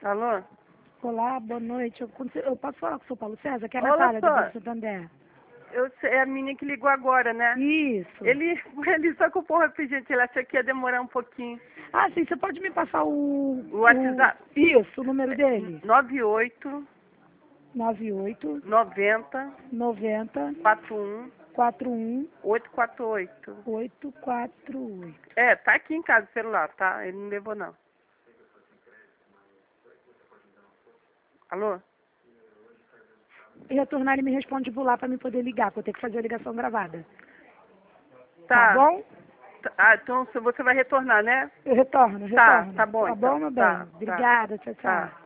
Alô? Olá, boa noite. Eu posso falar com o seu Paulo César? Que é a Olá, Natália, do só. Banco Santander. É a menina que ligou agora, né? Isso. Ele só ocupou rapidinho, ele achou que ia demorar um pouquinho. Ah, sim, você pode me passar O WhatsApp? Isso, o número dele? 98 98 90 90 41 41 848. 848. É, tá aqui em casa o celular, tá? Ele não levou, não. Alô? E retornar, ele me responde por lá para me poder ligar, porque eu tenho que fazer a ligação gravada. Tá. Tá bom? Ah, então você vai retornar, né? Eu retorno, Tá, retorno. tá bom Tá então. bom, meu bem? Tá, Obrigada, tchau, tá. tchau.